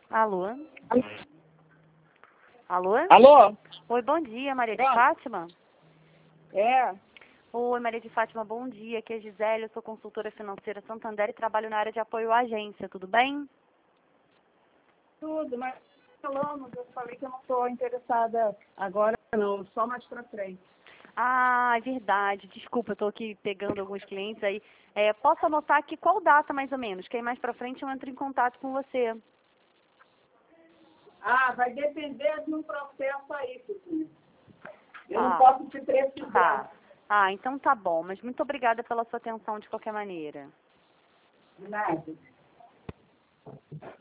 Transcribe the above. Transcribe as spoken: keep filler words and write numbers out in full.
Alô? Alô? Alô? Oi, bom dia, Maria de Pronto. Fátima? É, Oi, Maria de Fátima, bom dia. Aqui é a Gisele, eu sou consultora financeira Santander e trabalho na área de apoio à agência, tudo bem? tudo, mas falamos, eu falei que eu não estou interessada agora, não, só mais pra frente. Ah, é verdade. Desculpa, eu estou aqui pegando alguns clientes aí. É, posso anotar aqui qual data, mais ou menos? Que aí mais pra frente eu entro em contato com você. Ah, vai depender de um processo aí, filhinha. Eu não Tá, posso te precisar. tá. Ah, então tá bom. Mas muito obrigada pela sua atenção de qualquer maneira. De nada.